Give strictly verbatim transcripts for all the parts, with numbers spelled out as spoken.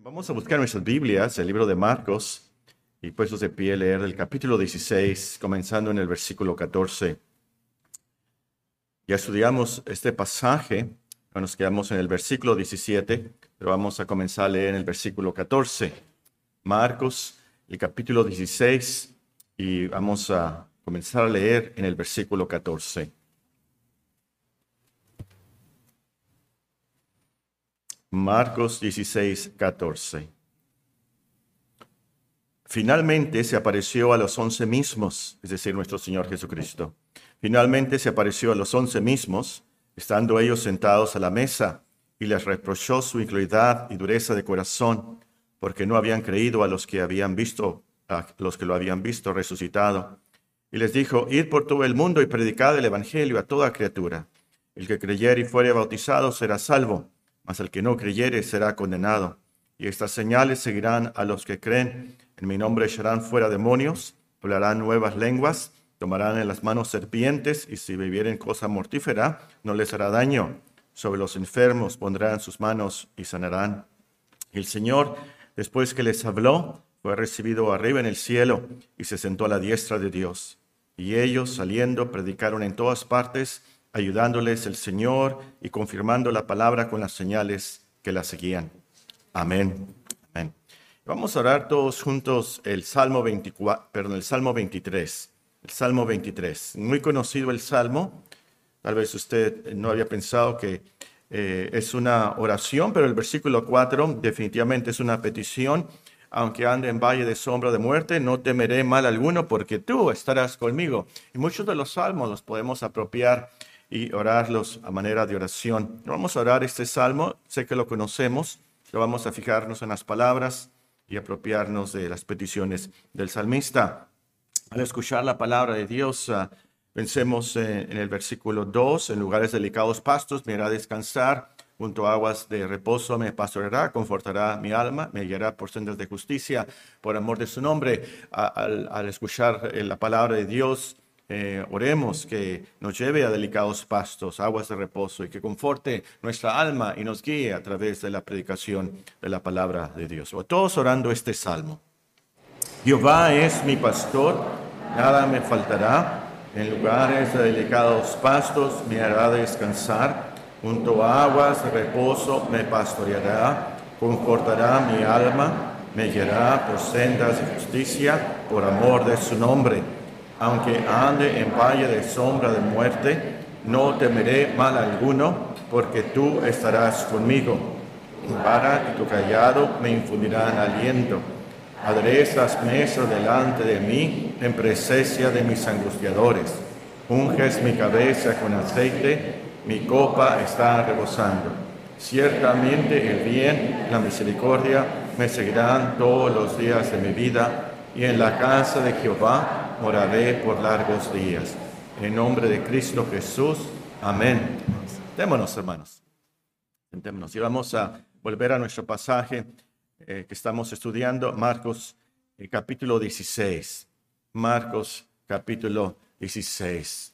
Vamos a buscar nuestras Biblias, el libro de Marcos, y puestos de pie leer el capítulo dieciséis, comenzando en el versículo catorce. Ya estudiamos este pasaje, nos quedamos en el versículo diecisiete, pero vamos a comenzar a leer en el versículo catorce. Marcos, el capítulo dieciséis, y vamos a comenzar a leer en el versículo catorce. Marcos dieciséis, catorce. Finalmente se apareció a los once mismos, es decir, nuestro Señor Jesucristo. Finalmente se apareció a los once mismos, estando ellos sentados a la mesa, y les reprochó su incredulidad y dureza de corazón, porque no habían creído a los que habían visto, a los que lo habían visto resucitado. Y les dijo: id por todo el mundo y predicad el evangelio a toda criatura. El que creyere y fuere bautizado será salvo, mas el que no creyere será condenado. Y estas señales seguirán a los que creen. En mi nombre echarán fuera demonios, hablarán nuevas lenguas, tomarán en las manos serpientes, y si bebieren cosa mortífera, no les hará daño. Sobre los enfermos pondrán sus manos y sanarán. Y el Señor, después que les habló, fue recibido arriba en el cielo y se sentó a la diestra de Dios. Y ellos, saliendo, predicaron en todas partes, ayudándoles el Señor y confirmando la palabra con las señales que la seguían. Amén. Amén. Vamos a orar todos juntos el Salmo veinticuatro, perdón, el Salmo veintitrés. El Salmo veintitrés. Muy conocido el Salmo. Tal vez usted no había pensado que eh, es una oración, pero el versículo cuatro definitivamente es una petición. Aunque ande en valle de sombra de muerte, no temeré mal alguno, porque tú estarás conmigo. Y muchos de los salmos los podemos apropiar y orarlos a manera de oración. Vamos a orar este salmo, sé que lo conocemos, pero vamos a fijarnos en las palabras y apropiarnos de las peticiones del salmista. Al escuchar la palabra de Dios, uh, pensemos en, en el versículo dos: en lugares delicados pastos me hará descansar, junto a aguas de reposo me pastoreará, confortará mi alma, me guiará por sendas de justicia, por amor de su nombre. A, al, al escuchar la palabra de Dios, Eh, oremos que nos lleve a delicados pastos, aguas de reposo, y que conforte nuestra alma y nos guíe a través de la predicación de la palabra de Dios. Todos orando este salmo. Jehová es mi pastor, nada me faltará. En lugares de delicados pastos me hará descansar. Junto a aguas de reposo me pastoreará, confortará mi alma, me guiará por sendas de justicia, por amor de su nombre. Aunque ande en valle de sombra de muerte, no temeré mal alguno, porque tú estarás conmigo. Tu vara y tu cayado me infundirán aliento. Aderezas mesa delante de mí en presencia de mis angustiadores. Unges mi cabeza con aceite, mi copa está rebosando. Ciertamente el bien y la misericordia me seguirán todos los días de mi vida, y en la casa de Jehová moraré por largos días. En nombre de Cristo Jesús. Amén. Sentémonos, hermanos. Sentémonos. Y vamos a volver a nuestro pasaje eh, que estamos estudiando, Marcos, el capítulo dieciséis. Marcos, capítulo dieciséis.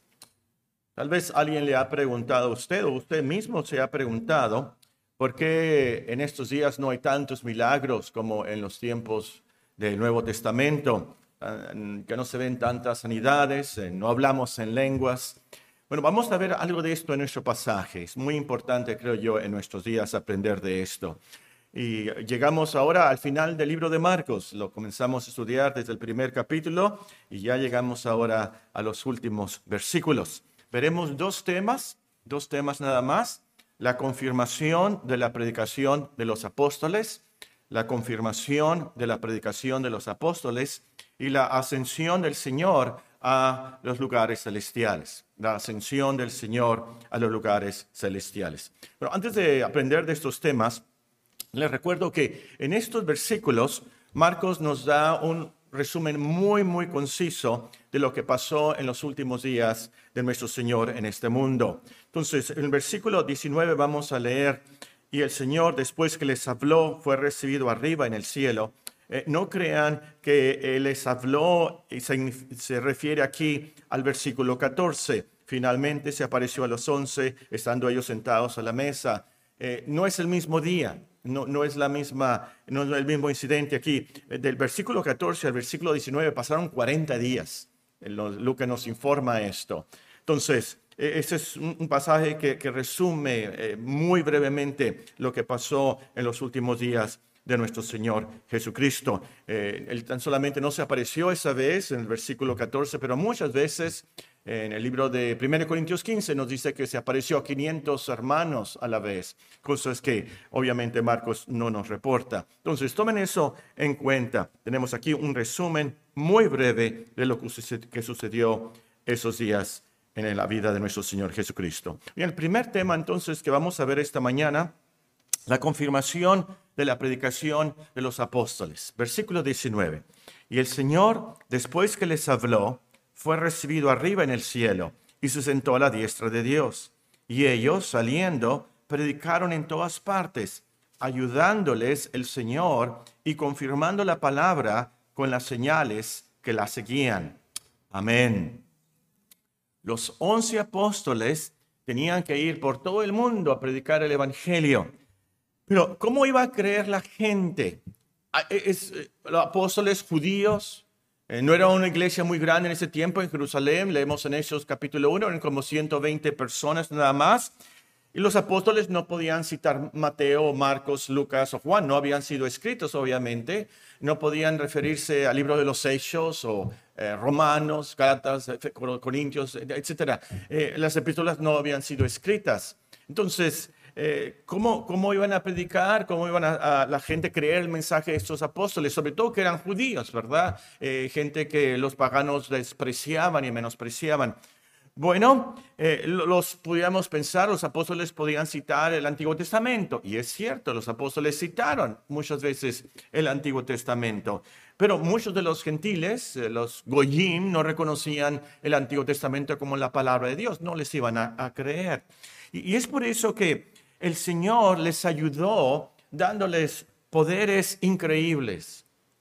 Tal vez alguien le ha preguntado a usted, o usted mismo se ha preguntado, ¿por qué en estos días no hay tantos milagros como en los tiempos del Nuevo Testamento? Que no se ven tantas sanidades, no hablamos en lenguas. Bueno, vamos a ver algo de esto en nuestro pasaje. Es muy importante, creo yo, en nuestros días aprender de esto. Y llegamos ahora al final del libro de Marcos. Lo comenzamos a estudiar desde el primer capítulo y ya llegamos ahora a los últimos versículos. Veremos dos temas, dos temas nada más: la confirmación de la predicación de los apóstoles, la confirmación de la predicación de los apóstoles y la ascensión del Señor a los lugares celestiales. La ascensión del Señor a los lugares celestiales. Pero antes de aprender de estos temas, les recuerdo que en estos versículos Marcos nos da un resumen muy, muy conciso de lo que pasó en los últimos días de nuestro Señor en este mundo. Entonces, en el versículo diecinueve vamos a leer: y el Señor, después que les habló, fue recibido arriba en el cielo. Eh, no crean que Él les habló y se, se refiere aquí al versículo catorce. Finalmente se apareció a los once, estando ellos sentados a la mesa. Eh, no es el mismo día. no, no es la misma, no es el mismo incidente aquí. Del versículo catorce al versículo diecinueve pasaron cuarenta días. Lucas nos informa esto. Entonces, este es un pasaje que, que resume eh, muy brevemente lo que pasó en los últimos días de nuestro Señor Jesucristo. Eh, él tan solamente no se apareció esa vez en el versículo catorce, pero muchas veces en el libro de primera Corintios quince nos dice que se apareció a quinientos hermanos a la vez, cosas que obviamente Marcos no nos reporta. Entonces, tomen eso en cuenta. Tenemos aquí un resumen muy breve de lo que sucedió esos días en la vida de nuestro Señor Jesucristo. Y el primer tema entonces que vamos a ver esta mañana, la confirmación de la predicación de los apóstoles. Versículo diecinueve. Y el Señor, después que les habló, fue recibido arriba en el cielo y se sentó a la diestra de Dios. Y ellos, saliendo, predicaron en todas partes, ayudándoles el Señor y confirmando la palabra con las señales que la seguían. Amén. Los once apóstoles tenían que ir por todo el mundo a predicar el evangelio. Pero, ¿cómo iba a creer la gente? Es, los apóstoles judíos, eh, no era una iglesia muy grande en ese tiempo en Jerusalén. Leemos en Hechos capítulo uno, eran como ciento veinte personas nada más. Y los apóstoles no podían citar Mateo, Marcos, Lucas o Juan. No habían sido escritos, obviamente. No podían referirse al libro de los Hechos o eh, Romanos, Gálatas, Corintios, etcétera. Eh, las epístolas no habían sido escritas. Entonces, Eh, ¿cómo, ¿cómo iban a predicar? ¿Cómo iban a, a la gente creer el mensaje de estos apóstoles? Sobre todo que eran judíos, ¿verdad? Eh, gente que los paganos despreciaban y menospreciaban. Bueno, eh, los podíamos pensar, los apóstoles podían citar el Antiguo Testamento. Y es cierto, los apóstoles citaron muchas veces el Antiguo Testamento. Pero muchos de los gentiles, eh, los goyim, no reconocían el Antiguo Testamento como la palabra de Dios. No les iban a, a creer. Y, y es por eso que el Señor les ayudó dándoles poderes increíbles,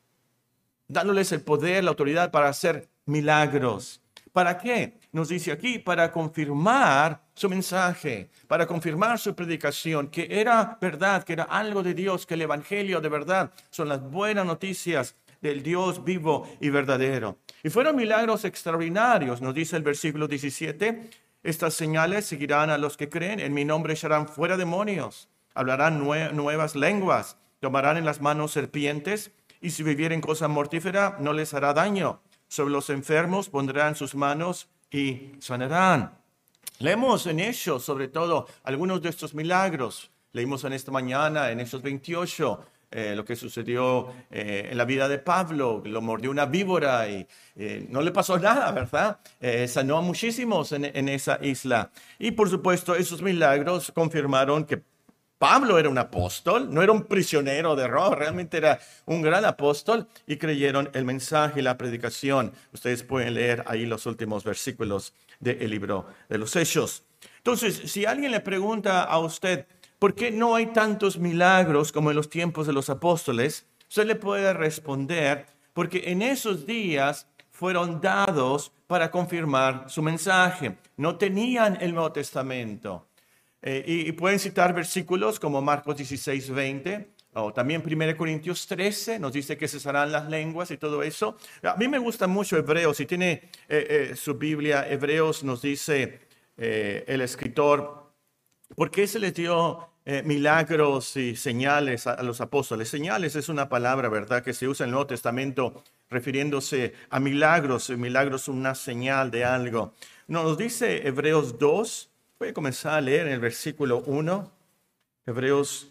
dándoles el poder, la autoridad para hacer milagros. ¿Para qué? Nos dice aquí, para confirmar su mensaje, para confirmar su predicación, que era verdad, que era algo de Dios, que el evangelio de verdad son las buenas noticias del Dios vivo y verdadero. Y fueron milagros extraordinarios, nos dice el versículo diecisiete. Estas señales seguirán a los que creen. En mi nombre echarán fuera demonios, hablarán nue- nuevas lenguas, tomarán en las manos serpientes, y si bebieren cosa mortífera no les hará daño. Sobre los enfermos pondrán sus manos y sanarán. Leemos en Hechos, sobre todo, algunos de estos milagros. Leímos en esta mañana, en Hechos veintiocho, Eh, lo que sucedió eh, en la vida de Pablo. Lo mordió una víbora y eh, no le pasó nada, ¿verdad? Eh, sanó a muchísimos en, en esa isla. Y por supuesto, esos milagros confirmaron que Pablo era un apóstol, no era un prisionero de Roma, realmente era un gran apóstol, y creyeron el mensaje y la predicación. Ustedes pueden leer ahí los últimos versículos del libro de los Hechos. Entonces, si alguien le pregunta a usted, ¿por qué no hay tantos milagros como en los tiempos de los apóstoles? Usted le puede responder, porque en esos días fueron dados para confirmar su mensaje. No tenían el Nuevo Testamento. Eh, y, y pueden citar versículos como Marcos dieciséis, veinte, o también primera Corintios trece, nos dice que cesarán las lenguas y todo eso. A mí me gusta mucho Hebreos. Si tiene eh, eh, su Biblia, Hebreos nos dice eh, el escritor, ¿por qué se les dio eh, milagros y señales a, a los apóstoles? Señales es una palabra, ¿verdad?, que se usa en el Nuevo Testamento refiriéndose a milagros. Milagros es una señal de algo. Nos dice Hebreos dos. Voy a comenzar a leer en el versículo uno. Hebreos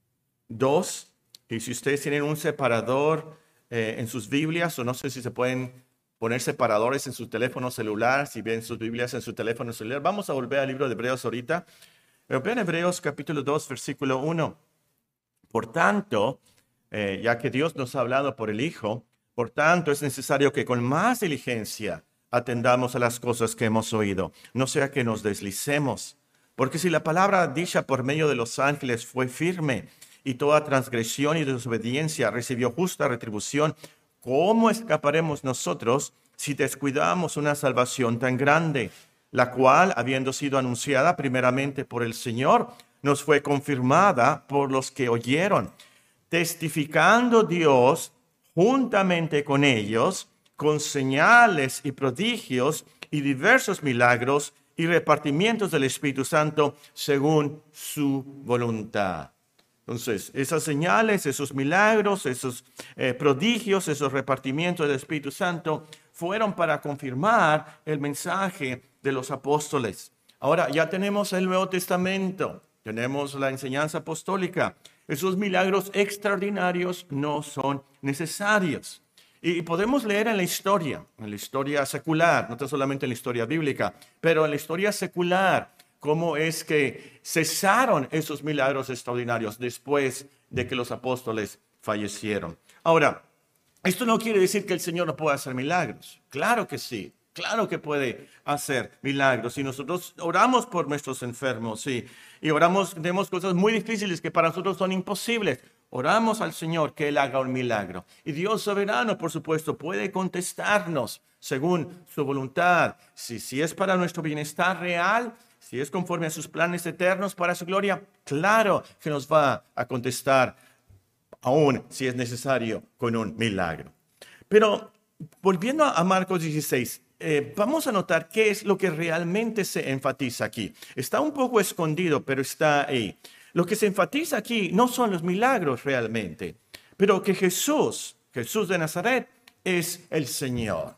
dos. Y si ustedes tienen un separador eh, en sus Biblias, o no sé si se pueden poner separadores en su teléfono celular, si ven sus Biblias en su teléfono celular. Vamos a volver al libro de Hebreos ahorita. Pero vean Hebreos capítulo dos, versículo uno. Por tanto, eh, ya que Dios nos ha hablado por el Hijo, por tanto es necesario que con más diligencia atendamos a las cosas que hemos oído, no sea que nos deslicemos. Porque si la palabra dicha por medio de los ángeles fue firme, y toda transgresión y desobediencia recibió justa retribución, ¿cómo escaparemos nosotros si descuidamos una salvación tan grande, la cual, habiendo sido anunciada primeramente por el Señor, nos fue confirmada por los que oyeron, testificando Dios juntamente con ellos, con señales y prodigios y diversos milagros y repartimientos del Espíritu Santo según su voluntad. Entonces, esas señales, esos milagros, esos eh, prodigios, esos repartimientos del Espíritu Santo fueron para confirmar el mensaje de los apóstoles. Ahora, ya tenemos el Nuevo Testamento, tenemos la enseñanza apostólica. Esos milagros extraordinarios no son necesarios. Y podemos leer en la historia, en la historia secular, no solamente en la historia bíblica, pero en la historia secular, cómo es que cesaron esos milagros extraordinarios después de que los apóstoles fallecieron. Ahora, esto no quiere decir que el Señor no pueda hacer milagros. Claro que sí, claro que puede hacer milagros. Y nosotros oramos por nuestros enfermos, sí, y oramos, tenemos cosas muy difíciles que para nosotros son imposibles. Oramos al Señor que Él haga un milagro. Y Dios soberano, por supuesto, puede contestarnos según su voluntad. Si, si es para nuestro bienestar real, si es conforme a sus planes eternos para su gloria, claro que nos va a contestar, aún si es necesario, con un milagro. Pero volviendo a Marcos dieciséis, eh, vamos a notar qué es lo que realmente se enfatiza aquí. Está un poco escondido, pero está ahí. Lo que se enfatiza aquí no son los milagros realmente, pero que Jesús, Jesús de Nazaret, es el Señor.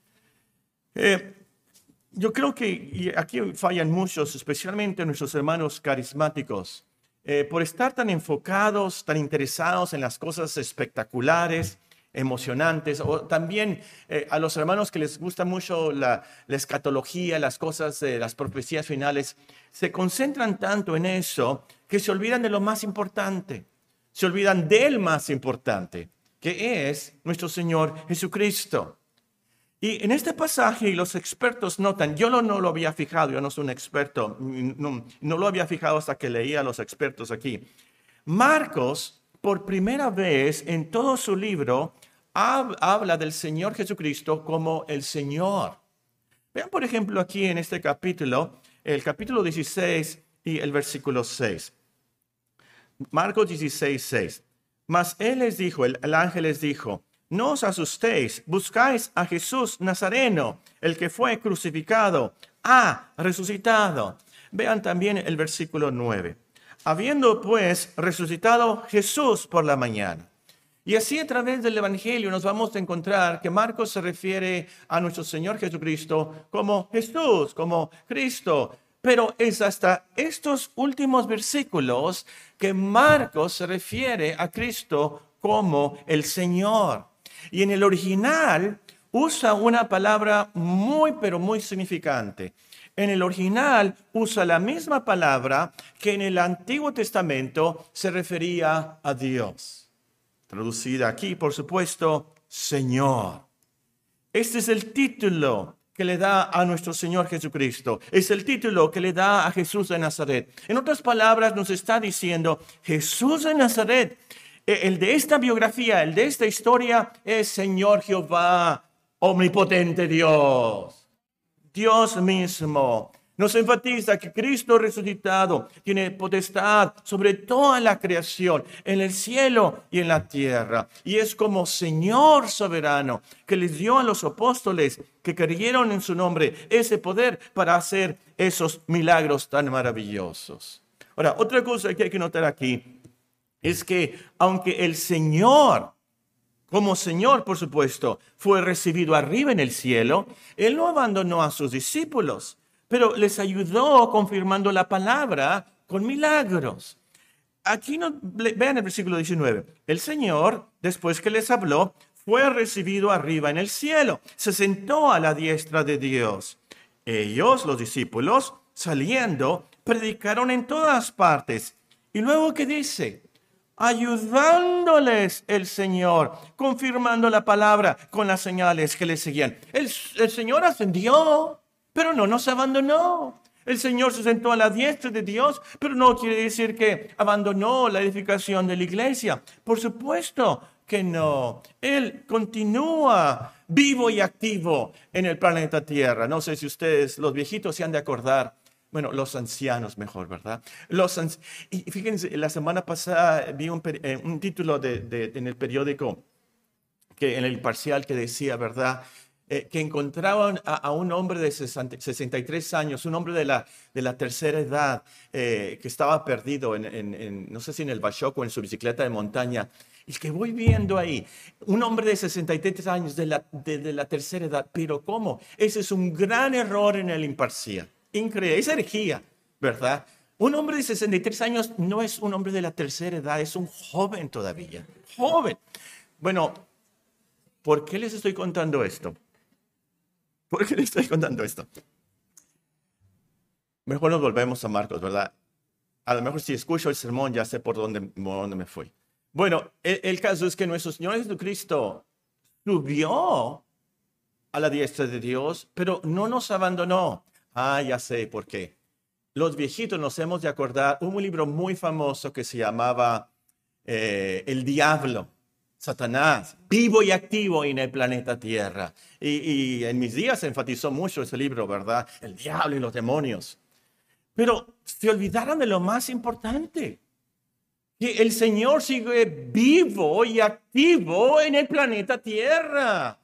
Eh, yo creo que aquí fallan muchos, especialmente nuestros hermanos carismáticos, eh, por estar tan enfocados, tan interesados en las cosas espectaculares, emocionantes, o también eh, a los hermanos que les gusta mucho la, la escatología, las cosas, eh, las profecías finales, se concentran tanto en eso que se olvidan de lo más importante, se olvidan del más importante, que es nuestro Señor Jesucristo. Y en este pasaje los expertos notan, yo no, no lo había fijado, yo no soy un experto, no, no lo había fijado hasta que leía a los expertos aquí. Marcos, por primera vez en todo su libro, habla del Señor Jesucristo como el Señor. Vean, por ejemplo, aquí en este capítulo, el capítulo dieciséis y el versículo seis. Marcos dieciséis, seis. Mas él les dijo, el, el ángel les dijo, no os asustéis, buscáis a Jesús Nazareno, el que fue crucificado, ha resucitado. Vean también el versículo nueve. Habiendo pues resucitado Jesús por la mañana. Y así a través del Evangelio nos vamos a encontrar que Marcos se refiere a nuestro Señor Jesucristo como Jesús, como Cristo. Pero es hasta estos últimos versículos que Marcos se refiere a Cristo como el Señor. Y en el original usa una palabra muy, pero muy significante. En el original usa la misma palabra que en el Antiguo Testamento se refería a Dios. Traducida aquí, por supuesto, Señor. Este es el título que le da a nuestro Señor Jesucristo. Es el título que le da a Jesús de Nazaret. En otras palabras, nos está diciendo, Jesús de Nazaret, el de esta biografía, el de esta historia, es Señor Jehová, omnipotente Dios. Dios mismo. Nos enfatiza que Cristo resucitado tiene potestad sobre toda la creación, en el cielo y en la tierra. Y es como Señor soberano que les dio a los apóstoles que creyeron en su nombre ese poder para hacer esos milagros tan maravillosos. Ahora, otra cosa que hay que notar aquí es que aunque el Señor, como Señor, por supuesto, fue recibido arriba en el cielo, Él no abandonó a sus discípulos, pero les ayudó confirmando la palabra con milagros. Aquí no, vean el versículo diecinueve. El Señor, después que les habló, fue recibido arriba en el cielo. Se sentó a la diestra de Dios. Ellos, los discípulos, saliendo, predicaron en todas partes. Y luego, ¿qué dice? Ayudándoles el Señor, confirmando la palabra con las señales que le seguían. El, el Señor ascendió, pero no nos abandonó. El Señor se sentó a la diestra de Dios, pero no quiere decir que abandonó la edificación de la iglesia. Por supuesto que no. Él continúa vivo y activo en el planeta Tierra. No sé si ustedes, los viejitos, se han de acordar. bueno, los ancianos mejor, ¿verdad? Los anci- y fíjense, la semana pasada vi un, peri- eh, un título de, de- en el periódico, que en el parcial que decía, ¿verdad? Eh, que encontraban a, a un hombre de sesenta sesenta y tres años, un hombre de la, de la tercera edad, eh, que estaba perdido en, en- en, no sé si en el Bachoco o en su bicicleta de montaña. Y que voy viendo ahí, un hombre de sesenta y tres años de la, de, de la tercera edad, pero ¿cómo? Ese es un gran error en el imparcial. Increíble, es herejía, ¿verdad? Un hombre de sesenta y tres años no es un hombre de la tercera edad, es un joven todavía, joven. Bueno, ¿por qué les estoy contando esto? ¿Por qué les estoy contando esto? Mejor nos volvemos a Marcos, ¿verdad? A lo mejor si escucho el sermón ya sé por dónde, por dónde me fui. Bueno, el, el caso es que nuestro Señor Jesucristo subió a la diestra de Dios, pero no nos abandonó. Ah, ya sé por qué. Los viejitos nos hemos de acordar un libro muy famoso que se llamaba eh, El Diablo, Satanás, vivo y activo en el planeta Tierra. Y, y en mis días se enfatizó mucho ese libro, ¿verdad? El diablo y los demonios. Pero se olvidaron de lo más importante, que el Señor sigue vivo y activo en el planeta Tierra.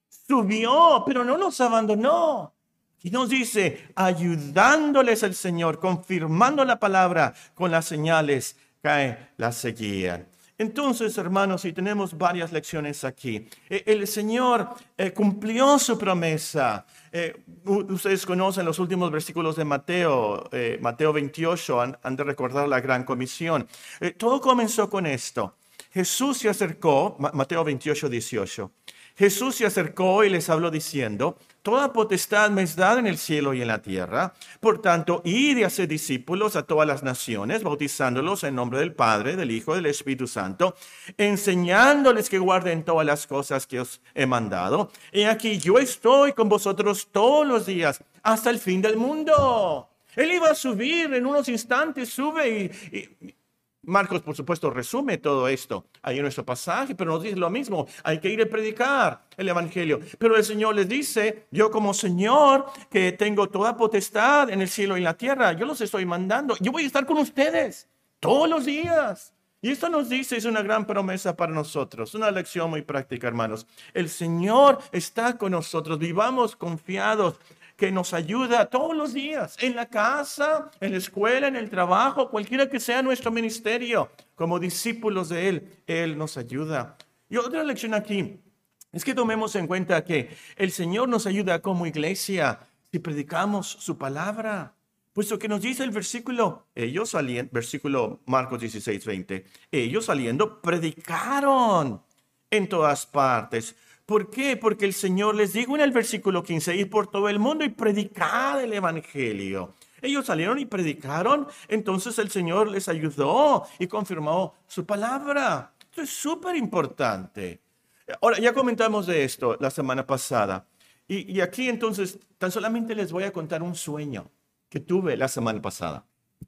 Subió, pero no nos abandonó. Y nos dice, ayudándoles el Señor, confirmando la palabra con las señales que la seguían. Entonces, hermanos, y tenemos varias lecciones aquí. Eh, El Señor eh, cumplió su promesa. Eh, u- ustedes conocen los últimos versículos de Mateo, eh, Mateo veintiocho, han, han de recordar la gran comisión. Eh, todo comenzó con esto. Jesús se acercó, Ma- Mateo veintiocho, dieciocho. Jesús se acercó y les habló diciendo, toda potestad me es dada en el cielo y en la tierra. Por tanto, id y haced discípulos a todas las naciones, bautizándolos en nombre del Padre, del Hijo y del Espíritu Santo, enseñándoles que guarden todas las cosas que os he mandado. Y aquí yo estoy con vosotros todos los días hasta el fin del mundo. Él iba a subir en unos instantes, sube y, y Marcos, por supuesto, resume todo esto ahí en nuestro pasaje, pero nos dice lo mismo, hay que ir a predicar el Evangelio. Pero el Señor les dice, yo como Señor, que tengo toda potestad en el cielo y en la tierra, yo los estoy mandando, yo voy a estar con ustedes todos los días. Y esto nos dice, es una gran promesa para nosotros, una lección muy práctica, hermanos. El Señor está con nosotros, vivamos confiados, que nos ayuda todos los días, en la casa, en la escuela, en el trabajo, cualquiera que sea nuestro ministerio, como discípulos de Él, Él nos ayuda. Y otra lección aquí es que tomemos en cuenta que el Señor nos ayuda como iglesia si predicamos su palabra. Puesto que nos dice el versículo, ellos saliendo, versículo Marcos dieciséis, veinte, ellos saliendo predicaron en todas partes. ¿Por qué? Porque el Señor les dijo en el versículo quince, ir por todo el mundo y predicar el Evangelio. Ellos salieron y predicaron, entonces el Señor les ayudó y confirmó su palabra. Esto es súper importante. Ahora, ya comentamos de esto la semana pasada. Y, y aquí entonces, tan solamente les voy a contar un sueño que tuve la semana pasada.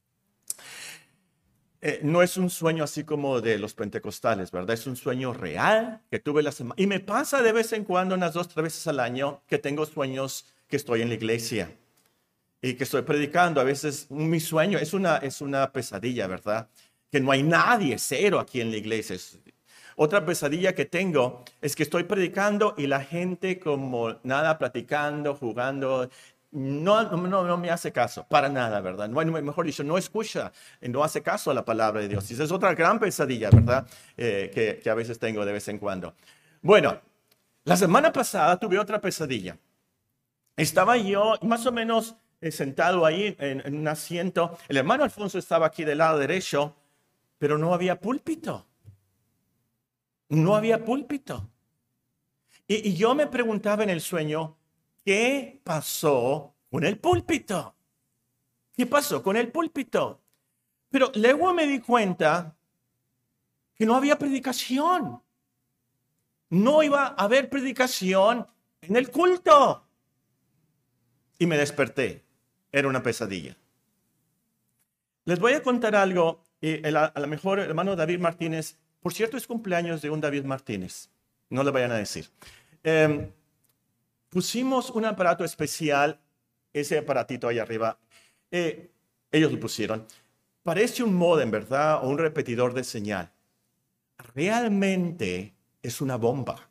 Eh, no es un sueño así como de los pentecostales, ¿verdad? Es un sueño real que tuve la semana. Y me pasa de vez en cuando, unas dos, tres veces al año, que tengo sueños que estoy en la iglesia y que estoy predicando. A veces mi sueño es una, es una pesadilla, ¿verdad? Que no hay nadie, cero aquí en la iglesia. Es- Otra pesadilla que tengo es que estoy predicando y la gente como nada platicando, jugando, no, no, no no me hace caso, para nada, ¿verdad? No, no, mejor dicho, no escucha, no hace caso a la palabra de Dios. Y esa es otra gran pesadilla, ¿verdad? Eh, que, que a veces tengo de vez en cuando. Bueno, la semana pasada tuve otra pesadilla. Estaba yo más o menos eh, sentado ahí en, en un asiento. El hermano Alfonso estaba aquí del lado derecho, pero no había púlpito. No había púlpito. Y, y yo me preguntaba en el sueño, ¿qué pasó con el púlpito? ¿Qué pasó con el púlpito? Pero luego me di cuenta que no había predicación. No iba a haber predicación en el culto. Y me desperté. Era una pesadilla. Les voy a contar algo. Y el- a lo mejor el hermano David Martínez, por cierto, es cumpleaños de un David Martínez. No le vayan a decir. Em, pusimos un aparato especial, ese aparatito ahí arriba, Eh, ellos lo pusieron. Parece un módem, ¿verdad? O un repetidor de señal. Realmente es una bomba.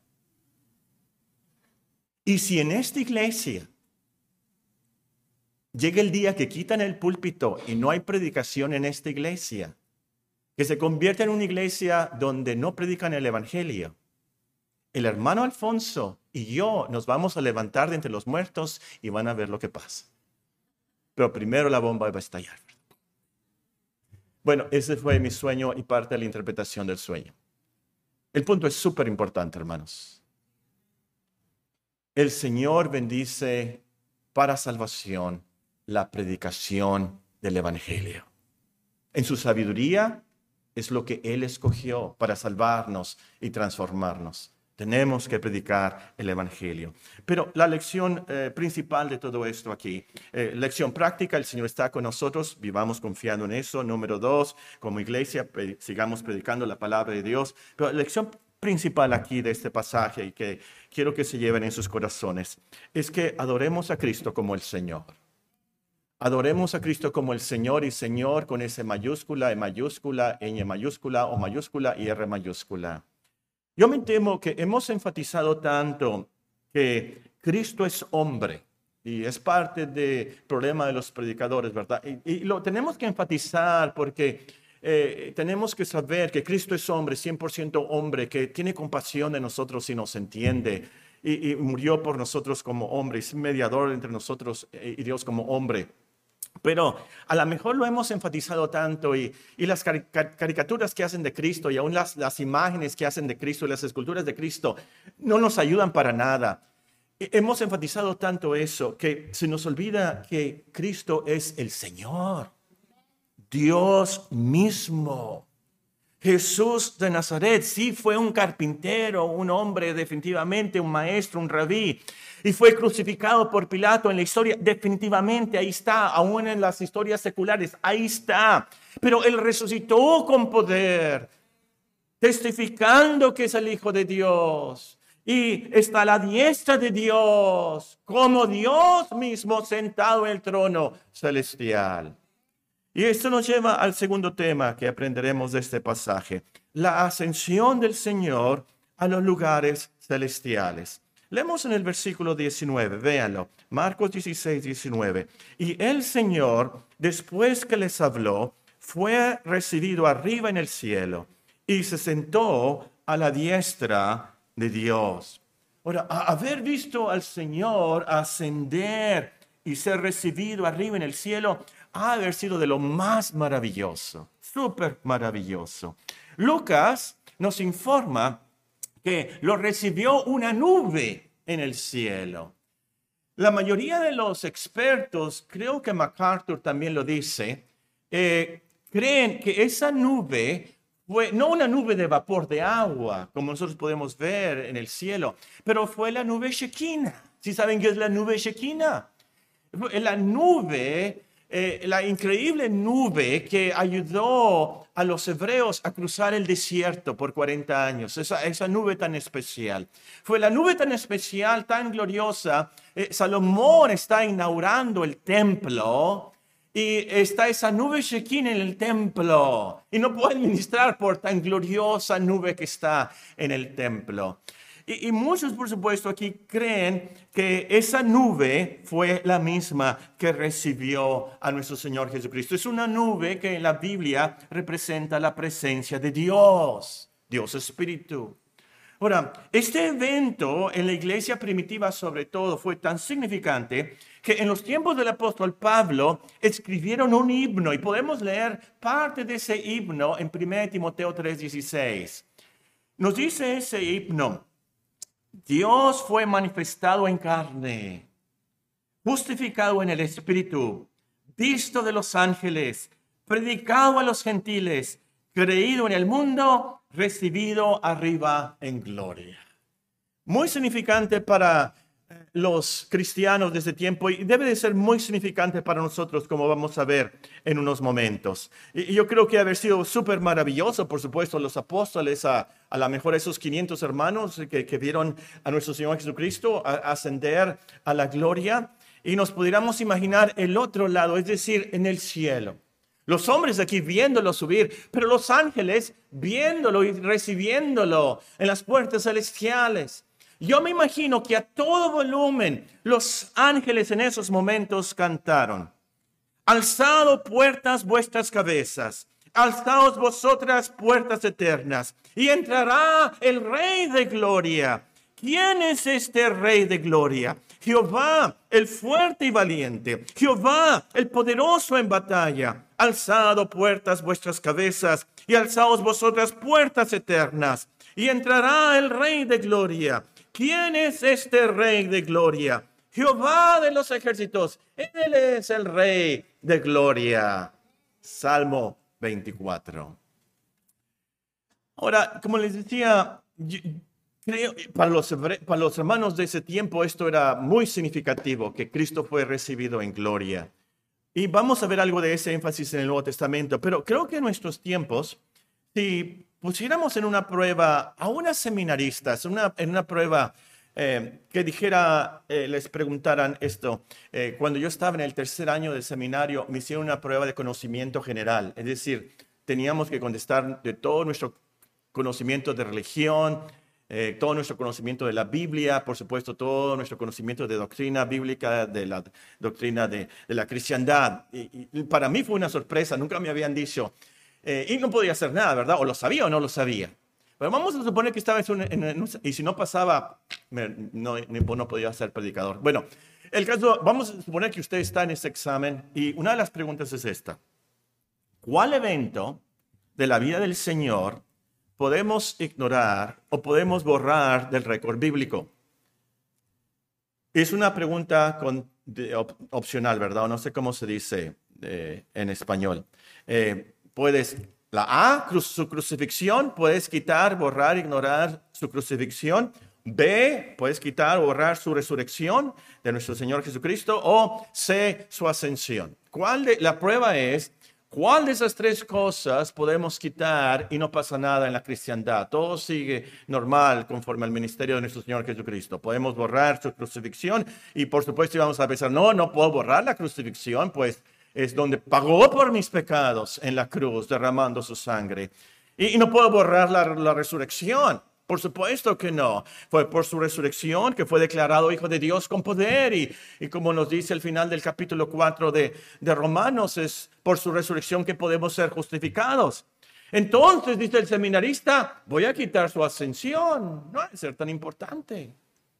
Y si en esta iglesia llega el día que quitan el púlpito y no hay predicación en esta iglesia, que se convierte en una iglesia donde no predican el evangelio, el hermano Alfonso y yo nos vamos a levantar de entre los muertos y van a ver lo que pasa. Pero primero la bomba va a estallar. Bueno, ese fue mi sueño y parte de la interpretación del sueño. El punto es súper importante, hermanos. El Señor bendice para salvación la predicación del evangelio. En su sabiduría es lo que Él escogió para salvarnos y transformarnos. Tenemos que predicar el evangelio. Pero la lección eh, principal de todo esto aquí, eh, lección práctica, el Señor está con nosotros, vivamos confiando en eso. Número dos, como iglesia, pre- sigamos predicando la palabra de Dios. Pero la lección principal aquí de este pasaje y que quiero que se lleven en sus corazones es que adoremos a Cristo como el Señor. Adoremos a Cristo como el Señor y Señor con S mayúscula, E mayúscula, Ñ mayúscula, O mayúscula y R mayúscula. Yo me temo que hemos enfatizado tanto que Cristo es hombre y es parte del problema de los predicadores, ¿verdad? Y, y lo tenemos que enfatizar porque eh, tenemos que saber que Cristo es hombre, cien por ciento hombre, que tiene compasión de nosotros y nos entiende y, y murió por nosotros como hombre, es mediador entre nosotros y Dios como hombre. Pero a lo mejor lo hemos enfatizado tanto y, y las caric- caricaturas que hacen de Cristo y aún las, las imágenes que hacen de Cristo y las esculturas de Cristo no nos ayudan para nada. Y hemos enfatizado tanto eso que se nos olvida que Cristo es el Señor, Dios mismo. Jesús de Nazaret sí fue un carpintero, un hombre definitivamente, un maestro, un rabí. Y fue crucificado por Pilato en la historia, definitivamente ahí está, aún en las historias seculares, ahí está. Pero Él resucitó con poder, testificando que es el Hijo de Dios. Y está a la diestra de Dios, como Dios mismo sentado en el trono celestial. Y esto nos lleva al segundo tema que aprenderemos de este pasaje, la ascensión del Señor a los lugares celestiales. Leemos en el versículo diecinueve, véanlo, Marcos dieciséis, diecinueve. Y el Señor, después que les habló, fue recibido arriba en el cielo y se sentó a la diestra de Dios. Ahora, a haber visto al Señor ascender y ser recibido arriba en el cielo, ha de haber sido de lo más maravilloso, súper maravilloso. Lucas nos informa que lo recibió una nube en el cielo. La mayoría de los expertos, creo que MacArthur también lo dice, eh, creen que esa nube fue no una nube de vapor de agua, como nosotros podemos ver en el cielo, pero fue la nube Shekinah. ¿Sí saben qué es la nube Shekinah? La nube, eh, la increíble nube que ayudó a los hebreos a cruzar el desierto por cuarenta años, esa, esa nube tan especial. Fue la nube tan especial, tan gloriosa. Eh, Salomón está inaugurando el templo y está esa nube Shekinah en el templo. Y no puede ministrar por tan gloriosa nube que está en el templo. Y, y muchos, por supuesto, aquí creen que esa nube fue la misma que recibió a nuestro Señor Jesucristo. Es una nube que en la Biblia representa la presencia de Dios, Dios Espíritu. Ahora, este evento en la iglesia primitiva sobre todo fue tan significante que en los tiempos del apóstol Pablo escribieron un himno y podemos leer parte de ese himno en primera Timoteo tres dieciséis. Nos dice ese himno: Dios fue manifestado en carne, justificado en el Espíritu, visto de los ángeles, predicado a los gentiles, creído en el mundo, recibido arriba en gloria. Muy significante para los cristianos de ese tiempo y debe de ser muy significante para nosotros, como vamos a ver en unos momentos. Y yo creo que haber sido súper maravilloso, por supuesto, los apóstoles, a, a lo mejor esos quinientos hermanos que, que vieron a nuestro Señor Jesucristo a, a ascender a la gloria. y nos pudiéramos imaginar el otro lado, es decir, en el cielo. Los hombres aquí viéndolo subir, pero los ángeles viéndolo y recibiéndolo en las puertas celestiales. Yo me imagino que a todo volumen los ángeles en esos momentos cantaron: alzado puertas vuestras cabezas, alzaos vosotras puertas eternas, y entrará el Rey de gloria. ¿Quién es este Rey de gloria? Jehová, el fuerte y valiente, Jehová, el poderoso en batalla. Alzado puertas vuestras cabezas, y alzaos vosotras puertas eternas, y entrará el Rey de gloria. ¿Quién es este Rey de gloria? Jehová de los ejércitos, Él es el Rey de gloria. Salmo veinticuatro. Ahora, como les decía, yo creo, para los, para los hermanos de ese tiempo esto era muy significativo, que Cristo fue recibido en gloria. Y vamos a ver algo de ese énfasis en el Nuevo Testamento, pero creo que en nuestros tiempos, si pusiéramos en una prueba a unas seminaristas, una, en una prueba eh, que dijera, eh, les preguntaran esto, eh, cuando yo estaba en el tercer año del seminario, me hicieron una prueba de conocimiento general, es decir, teníamos que contestar de todo nuestro conocimiento de religión, eh, todo nuestro conocimiento de la Biblia, por supuesto, todo nuestro conocimiento de doctrina bíblica, de la doctrina de, de la cristiandad. Y, y para mí fue una sorpresa, nunca me habían dicho, eh, y no podía hacer nada, ¿verdad? O lo sabía o no lo sabía. Pero vamos a suponer que estaba en, un, en, en un, y si no pasaba, me, no, no podía ser predicador. Bueno, el caso, vamos a suponer que usted está en ese examen y una de las preguntas es esta: ¿cuál evento de la vida del Señor podemos ignorar o podemos borrar del récord bíblico? Es una pregunta con, de, op, opcional, ¿verdad? No sé cómo se dice eh, en español. Eh, puedes, la A, cru, su crucifixión, puedes quitar, borrar, ignorar su crucifixión. B, puedes quitar, borrar su resurrección de nuestro Señor Jesucristo. O C, su ascensión. ¿Cuál de, la prueba es: ¿cuál de esas tres cosas podemos quitar y no pasa nada en la cristiandad? Todo sigue normal conforme al ministerio de nuestro Señor Jesucristo. Podemos borrar su crucifixión y por supuesto íbamos a pensar, no, no puedo borrar la crucifixión, pues es donde pagó por mis pecados en la cruz, derramando su sangre. Y, y no puedo borrar la, la resurrección. Por supuesto que no. Fue por su resurrección que fue declarado Hijo de Dios con poder. Y, y como nos dice el final del capítulo cuatro de, de Romanos, es por su resurrección que podemos ser justificados. Entonces, dice el seminarista, voy a quitar su ascensión. No debe ser tan importante.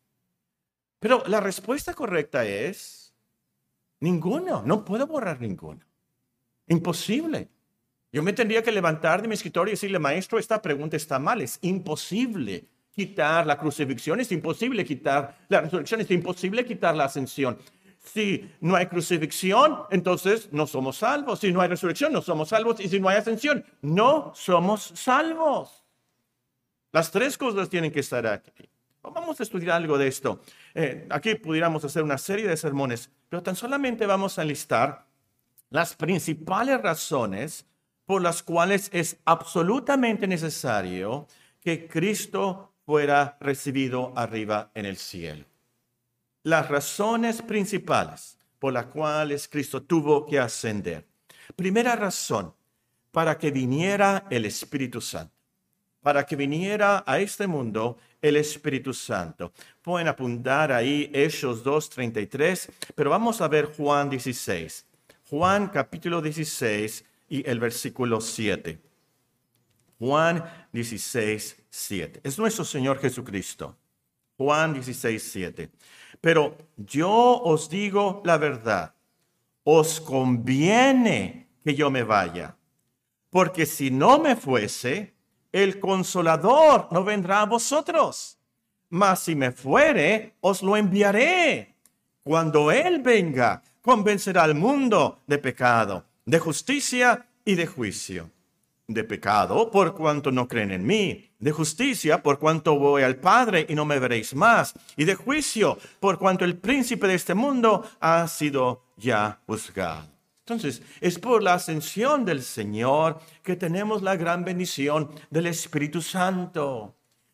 Pero la respuesta correcta es: ninguno. No puedo borrar ninguno. Imposible. Yo me tendría que levantar de mi escritorio y decirle, maestro, esta pregunta está mal. Es imposible quitar la crucifixión, es imposible quitar la resurrección, es imposible quitar la ascensión. Si no hay crucifixión, entonces no somos salvos. Si no hay resurrección, no somos salvos. Y si no hay ascensión, no somos salvos. Las tres cosas tienen que estar aquí. Vamos a estudiar algo de esto. Eh, aquí pudiéramos hacer una serie de sermones, pero tan solamente vamos a listar las principales razones por las cuales es absolutamente necesario que Cristo fuera recibido arriba en el cielo. Las razones principales por las cuales Cristo tuvo que ascender. Primera razón, para que viniera el Espíritu Santo. Para que viniera a este mundo el Espíritu Santo. Pueden apuntar ahí Hechos dos, treinta y tres, pero vamos a ver Juan dieciséis. Juan capítulo dieciséis y el versículo siete. Juan dieciséis, siete. Es nuestro Señor Jesucristo. Juan dieciséis, siete. Pero yo os digo la verdad, os conviene que yo me vaya, porque si no me fuese, el Consolador no vendrá a vosotros. Mas si me fuere, os lo enviaré. Cuando Él venga, convencerá al mundo de pecado, de justicia y de juicio. De pecado, por cuanto no creen en mí. De justicia, por cuanto voy al Padre y no me veréis más. Y de juicio, por cuanto el príncipe de este mundo ha sido ya juzgado. Entonces, es por la ascensión del Señor que tenemos la gran bendición del Espíritu Santo.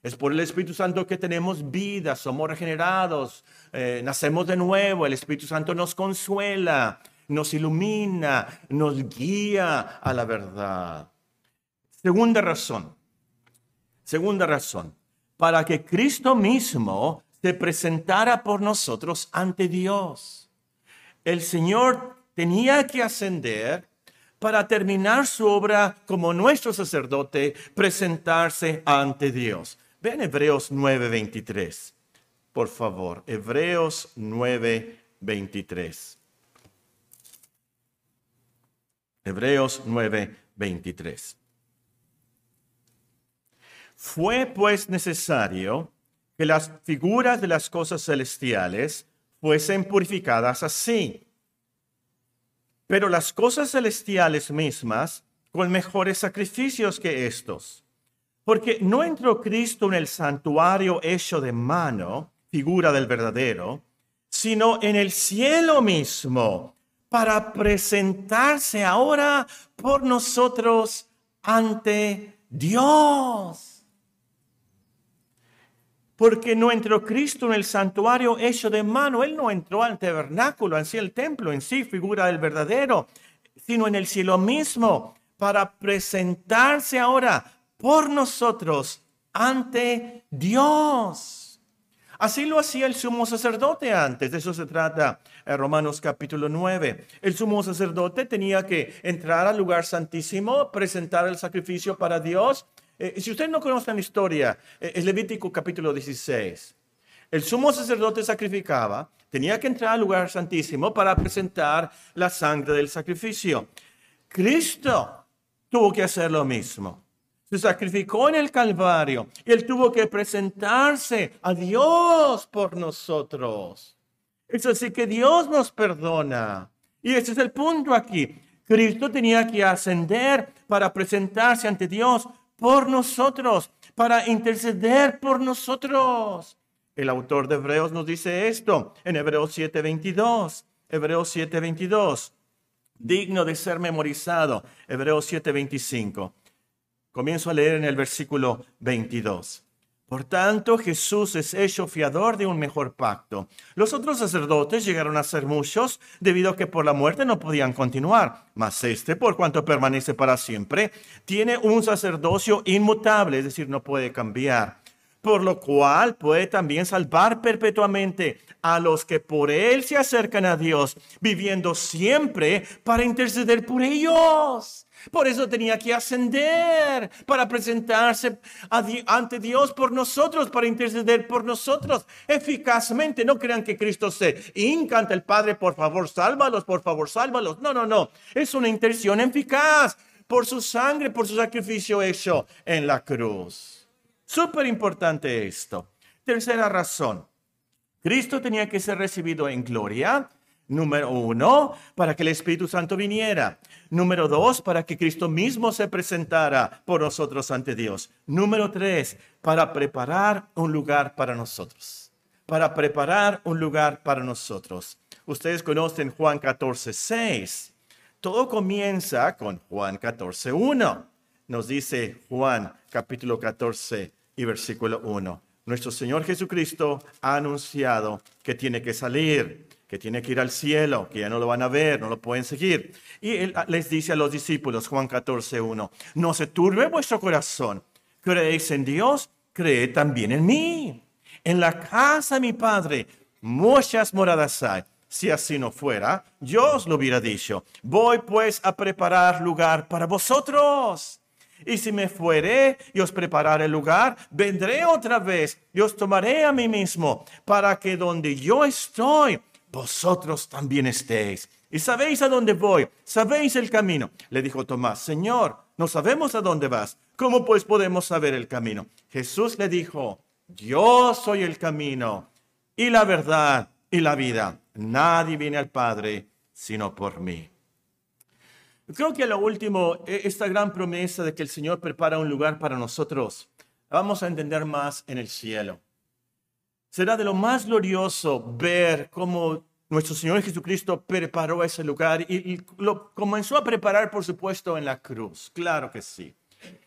Es por el Espíritu Santo que tenemos vida, somos regenerados, eh, nacemos de nuevo. El Espíritu Santo nos consuela, nos ilumina, nos guía a la verdad. Segunda razón, segunda razón, para que Cristo mismo se presentara por nosotros ante Dios. El Señor tenía que ascender para terminar su obra como nuestro sacerdote, presentarse ante Dios. Vean Hebreos nueve veintitrés. Por favor, Hebreos nueve veintitrés. Hebreos nueve veintitrés. Fue pues necesario que las figuras de las cosas celestiales fuesen purificadas así, pero las cosas celestiales mismas con mejores sacrificios que estos. Porque no entró Cristo en el santuario hecho de mano, figura del verdadero, sino en el cielo mismo, para presentarse ahora por nosotros ante Dios. Porque no entró Cristo en el santuario hecho de mano. Él no entró al tabernáculo, en sí el templo, en sí figura del verdadero, sino en el cielo mismo, para presentarse ahora por nosotros ante Dios. Así lo hacía el sumo sacerdote antes. De eso se trata en Romanos capítulo nueve. El sumo sacerdote tenía que entrar al lugar santísimo, presentar el sacrificio para Dios. Eh, si ustedes no conocen la historia, eh, es Levítico capítulo dieciséis. El sumo sacerdote sacrificaba, tenía que entrar al lugar santísimo para presentar la sangre del sacrificio. Cristo tuvo que hacer lo mismo. Se sacrificó en el Calvario y Él tuvo que presentarse a Dios por nosotros. Es así que Dios nos perdona. Y ese es el punto aquí. Cristo tenía que ascender para presentarse ante Dios por nosotros, para interceder por nosotros. El autor de Hebreos nos dice esto en Hebreos siete veintidós. Hebreos siete veintidós. Digno de ser memorizado. Hebreos siete veinticinco. Comienzo a leer en el versículo veintidós. Por tanto, Jesús es hecho fiador de un mejor pacto. Los otros sacerdotes llegaron a ser muchos, debido a que por la muerte no podían continuar. Mas este, por cuanto permanece para siempre, tiene un sacerdocio inmutable, es decir, no puede cambiar. Por lo cual puede también salvar perpetuamente a los que por él se acercan a Dios, viviendo siempre para interceder por ellos. Por eso tenía que ascender, para presentarse ante Dios por nosotros, para interceder por nosotros eficazmente. No crean que Cristo se hinca ante el Padre, por favor, sálvalos, por favor, sálvalos. No, no, no. Es una intercesión eficaz por su sangre, por su sacrificio hecho en la cruz. Súper importante esto. Tercera razón. Cristo tenía que ser recibido en gloria. Número uno, para que el Espíritu Santo viniera. Número dos, para que Cristo mismo se presentara por nosotros ante Dios. Número tres, para preparar un lugar para nosotros. Para preparar un lugar para nosotros. Ustedes conocen Juan catorce seis. Todo comienza con Juan catorce uno. Nos dice Juan capítulo catorce y versículo uno. Nuestro Señor Jesucristo ha anunciado que tiene que salir, que tiene que ir al cielo, que ya no lo van a ver, no lo pueden seguir. Y Él les dice a los discípulos, Juan catorce uno, no se turbe vuestro corazón. Creéis en Dios, creed también en mí. En la casa de mi Padre muchas moradas hay. Si así no fuera, yo os lo hubiera dicho. Voy pues a preparar lugar para vosotros. Y si me fuere y os prepararé el lugar, vendré otra vez y os tomaré a mí mismo, para que donde yo estoy, vosotros también estéis. Y sabéis a dónde voy, sabéis el camino. Le dijo Tomás, Señor, no sabemos a dónde vas. ¿Cómo pues podemos saber el camino? Jesús le dijo, yo soy el camino y la verdad y la vida. Nadie viene al Padre sino por mí. Creo que a lo último, esta gran promesa de que el Señor prepara un lugar para nosotros, la vamos a entender más en el cielo. Será de lo más glorioso ver cómo nuestro Señor Jesucristo preparó ese lugar y, y lo comenzó a preparar, por supuesto, en la cruz. Claro que sí.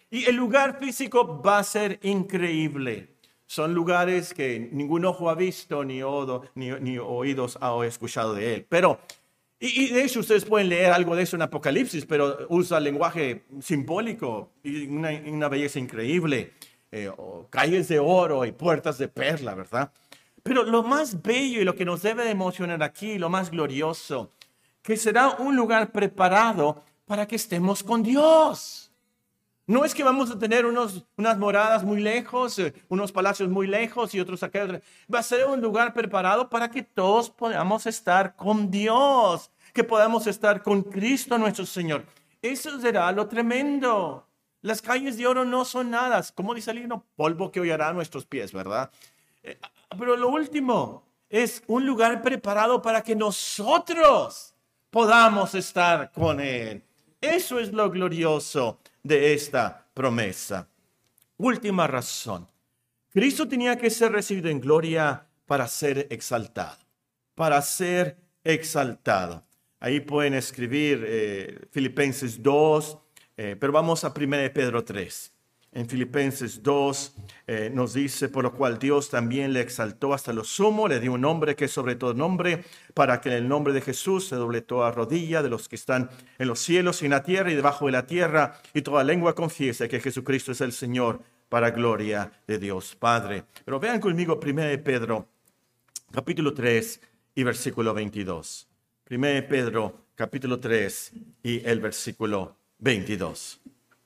Y el lugar físico va a ser increíble. Son lugares que ningún ojo ha visto, ni, odo, ni, ni oídos ha escuchado de él. Pero, y, y de hecho ustedes pueden leer algo de eso en Apocalipsis, pero usa lenguaje simbólico y una, una belleza increíble. Eh, o calles de oro y puertas de perla, ¿verdad? Pero lo más bello y lo que nos debe de emocionar aquí, lo más glorioso, que será un lugar preparado para que estemos con Dios. No es que vamos a tener unos, unas moradas muy lejos, eh, unos palacios muy lejos y otros acá. Va a ser un lugar preparado para que todos podamos estar con Dios, que podamos estar con Cristo nuestro Señor. Eso será lo tremendo. Las calles de oro no son nada, como dice el himno, polvo que hollará nuestros pies, ¿verdad? Eh, pero lo último es un lugar preparado para que nosotros podamos estar con Él. Eso es lo glorioso de esta promesa. Última razón. Cristo tenía que ser recibido en gloria para ser exaltado. Para ser exaltado. Ahí pueden escribir eh, Filipenses dos, eh, pero vamos a primera de Pedro tres. En Filipenses dos eh, nos dice, por lo cual Dios también le exaltó hasta lo sumo, le dio un nombre que es sobre todo nombre, para que en el nombre de Jesús se doble toda rodilla de los que están en los cielos y en la tierra y debajo de la tierra, y toda lengua confiese que Jesucristo es el Señor, para gloria de Dios Padre. Pero vean conmigo primera de Pedro, capítulo tres y versículo veintidós. primera de Pedro, capítulo tres y el versículo veintidós.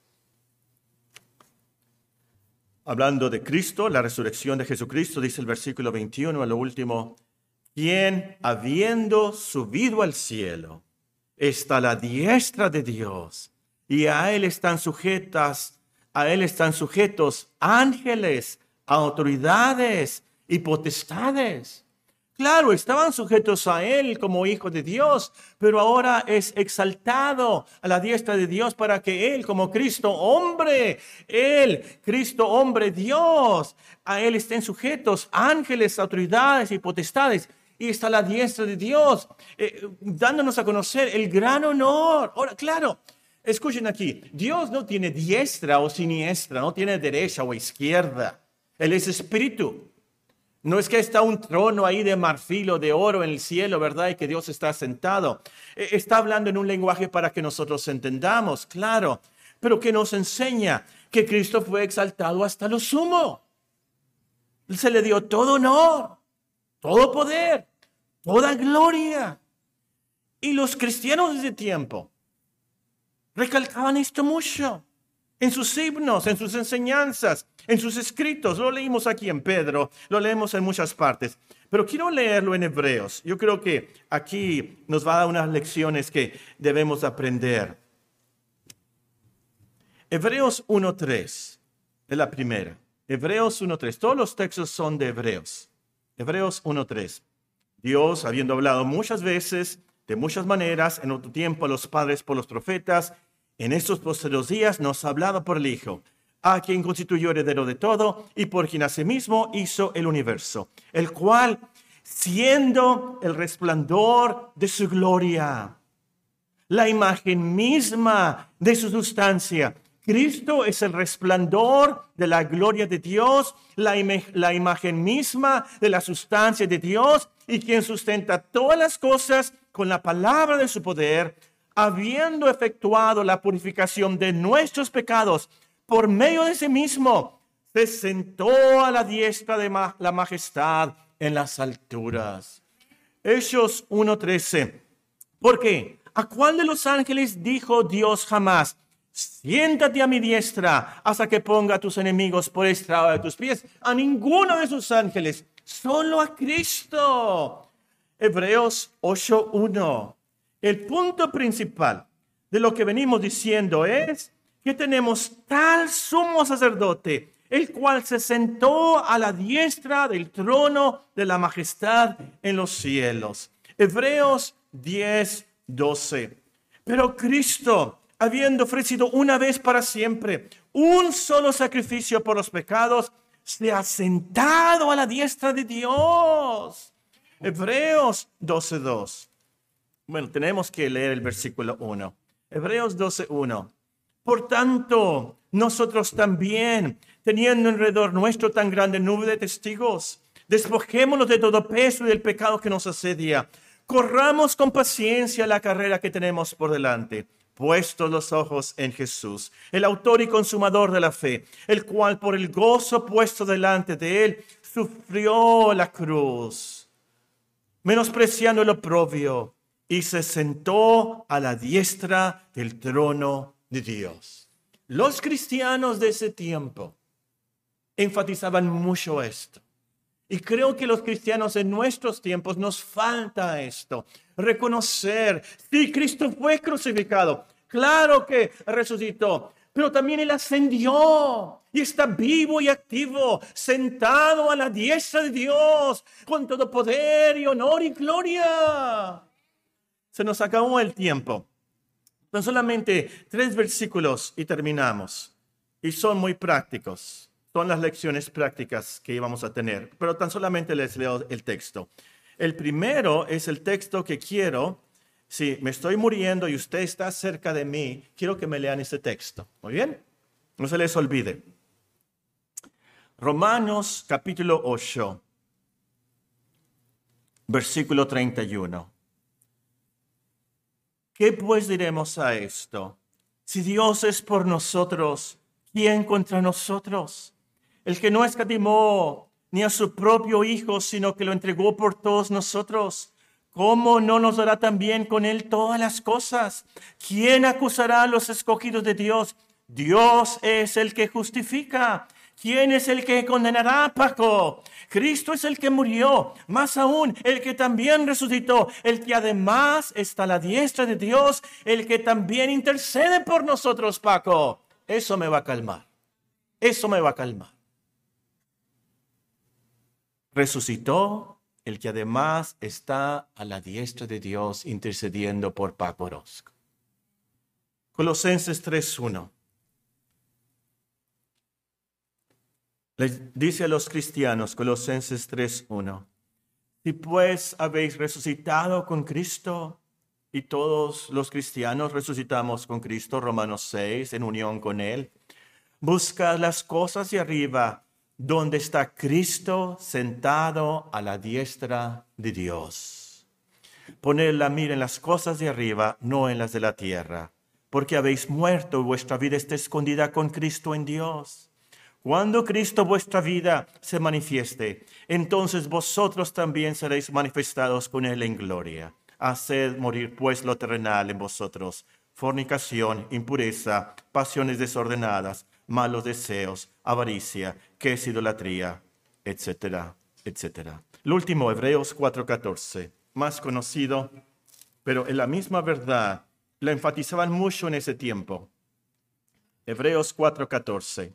Hablando de Cristo, la resurrección de Jesucristo, dice el versículo veintiuno, a lo último, quien habiendo subido al cielo, está a la diestra de Dios, y a él están sujetas, a él están sujetos ángeles, autoridades y potestades. Claro, estaban sujetos a él como hijo de Dios, pero ahora es exaltado a la diestra de Dios para que él, como Cristo hombre, él, Cristo hombre Dios, a él estén sujetos ángeles, autoridades y potestades. Y está a la diestra de Dios, eh, dándonos a conocer el gran honor. Ahora, claro, escuchen aquí, Dios no tiene diestra o siniestra, no tiene derecha o izquierda. Él es espíritu. No es que está un trono ahí de marfil o de oro en el cielo, ¿verdad? Y que Dios está sentado. Está hablando en un lenguaje para que nosotros entendamos, claro. Pero que nos enseña que Cristo fue exaltado hasta lo sumo. Se le dio todo honor, todo poder, toda gloria. Y los cristianos de ese tiempo recalcaban esto mucho. En sus himnos, en sus enseñanzas, en sus escritos. Lo leímos aquí en Pedro, lo leemos en muchas partes. Pero quiero leerlo en Hebreos. Yo creo que aquí nos va a dar unas lecciones que debemos aprender. Hebreos uno tres, es la primera. Hebreos uno tres, todos los textos son de Hebreos. Hebreos uno tres. Dios, habiendo hablado muchas veces, de muchas maneras, en otro tiempo a los padres por los profetas, en estos posteriores días nos ha hablado por el Hijo, a quien constituyó heredero de todo y por quien asimismo hizo el universo, el cual, siendo el resplandor de su gloria, la imagen misma de su sustancia. Cristo es el resplandor de la gloria de Dios, la, im- la imagen misma de la sustancia de Dios, y quien sustenta todas las cosas con la palabra de su poder, habiendo efectuado la purificación de nuestros pecados por medio de sí mismo, se sentó a la diestra de ma- la majestad en las alturas. Hechos uno trece. ¿Por qué? ¿A cuál de los ángeles dijo Dios jamás: siéntate a mi diestra hasta que ponga a tus enemigos por estrado de tus pies? A ninguno de sus ángeles, solo a Cristo. Hebreos ocho uno. El punto principal de lo que venimos diciendo es que tenemos tal sumo sacerdote, el cual se sentó a la diestra del trono de la majestad en los cielos. Hebreos diez doce. Pero Cristo, habiendo ofrecido una vez para siempre un solo sacrificio por los pecados, se ha sentado a la diestra de Dios. Hebreos doce dos. Bueno, tenemos que leer el versículo uno. Hebreos doce uno. Por tanto, nosotros también, teniendo alrededor nuestro tan grande nube de testigos, despojémonos de todo peso y del pecado que nos asedia. Corramos con paciencia la carrera que tenemos por delante, puestos los ojos en Jesús, el autor y consumador de la fe, el cual por el gozo puesto delante de él sufrió la cruz, menospreciando el oprobio, y se sentó a la diestra del trono de Dios. Los cristianos de ese tiempo enfatizaban mucho esto. Y creo que los cristianos en nuestros tiempos nos falta esto. Reconocer, sí, Cristo fue crucificado. Claro que resucitó, pero también Él ascendió y está vivo y activo, sentado a la diestra de Dios, con todo poder y honor y gloria. Se nos acabó el tiempo. Son solamente tres versículos y terminamos. Y son muy prácticos. Son las lecciones prácticas que íbamos a tener, pero tan solamente les leo el texto. El primero es el texto que quiero, si me estoy muriendo y usted está cerca de mí, quiero que me lean ese texto. ¿Muy bien? No se les olvide. Romanos capítulo ocho, versículo treinta y uno. ¿Qué pues diremos a esto? Si Dios es por nosotros, ¿quién contra nosotros? El que no escatimó ni a su propio Hijo, sino que lo entregó por todos nosotros, ¿cómo no nos dará también con Él todas las cosas? ¿Quién acusará a los escogidos de Dios? Dios es el que justifica. ¿Quién es el que condenará, Paco? Cristo es el que murió, más aún el que también resucitó, el que además está a la diestra de Dios, el que también intercede por nosotros, Paco. Eso me va a calmar. Eso me va a calmar. Resucitó el que además está a la diestra de Dios intercediendo por Paco Orozco. Colosenses tres uno. Les dice a los cristianos, Colosenses tres uno. Si pues habéis resucitado con Cristo, y todos los cristianos resucitamos con Cristo, Romanos seis, en unión con Él, buscad las cosas de arriba, donde está Cristo sentado a la diestra de Dios. Poned la mira en las cosas de arriba, no en las de la tierra, porque habéis muerto y vuestra vida está escondida con Cristo en Dios. Cuando Cristo vuestra vida se manifieste, entonces vosotros también seréis manifestados con Él en gloria. Haced morir pues lo terrenal en vosotros, fornicación, impureza, pasiones desordenadas, malos deseos, avaricia, que es idolatría, etcétera, etcétera. Lo último, Hebreos cuatro catorce, más conocido, pero en la misma verdad, la enfatizaban mucho en ese tiempo. Hebreos cuatro catorce.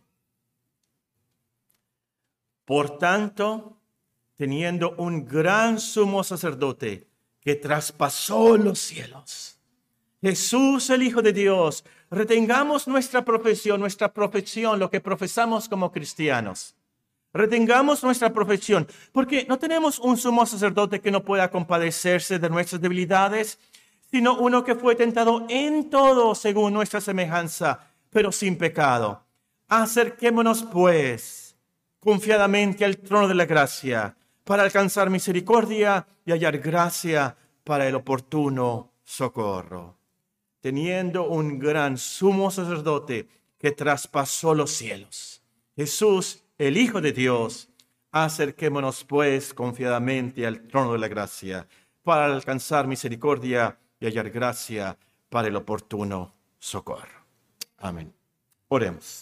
Por tanto, teniendo un gran sumo sacerdote que traspasó los cielos, Jesús, el Hijo de Dios, retengamos nuestra profesión, nuestra profesión, lo que profesamos como cristianos. Retengamos nuestra profesión, porque no tenemos un sumo sacerdote que no pueda compadecerse de nuestras debilidades, sino uno que fue tentado en todo según nuestra semejanza, pero sin pecado. Acerquémonos, pues, confiadamente al trono de la gracia, para alcanzar misericordia y hallar gracia para el oportuno socorro. Teniendo un gran sumo sacerdote que traspasó los cielos, Jesús, el Hijo de Dios, acerquémonos pues confiadamente al trono de la gracia, para alcanzar misericordia y hallar gracia para el oportuno socorro. Amén. Oremos.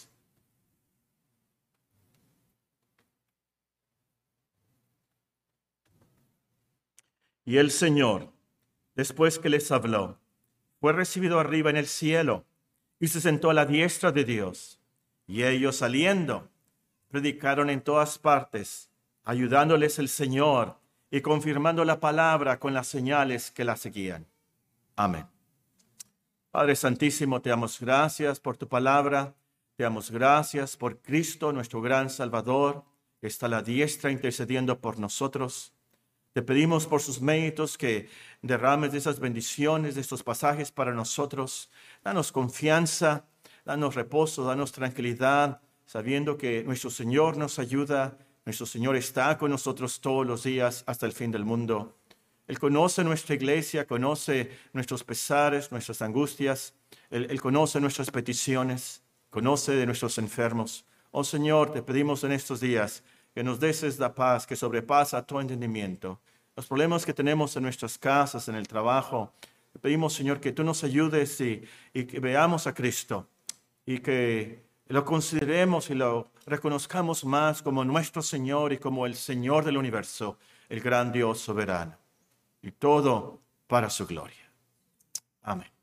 Y el Señor, después que les habló, fue recibido arriba en el cielo y se sentó a la diestra de Dios. Y ellos, saliendo, predicaron en todas partes, ayudándoles el Señor y confirmando la palabra con las señales que la seguían. Amén. Padre Santísimo, te damos gracias por tu palabra. Te damos gracias por Cristo, nuestro gran Salvador, que está a la diestra intercediendo por nosotros. Te pedimos por sus méritos que derrames de esas bendiciones, de estos pasajes para nosotros. Danos confianza, danos reposo, danos tranquilidad, sabiendo que nuestro Señor nos ayuda, nuestro Señor está con nosotros todos los días hasta el fin del mundo. Él conoce nuestra iglesia, conoce nuestros pesares, nuestras angustias. Él, Él conoce nuestras peticiones, conoce de nuestros enfermos. Oh Señor, te pedimos en estos días que nos des la paz que sobrepasa todo entendimiento. Los problemas que tenemos en nuestras casas, en el trabajo, te pedimos, Señor, que tú nos ayudes y, y que veamos a Cristo y que lo consideremos y lo reconozcamos más como nuestro Señor y como el Señor del universo, el gran Dios soberano. Y todo para su gloria. Amén.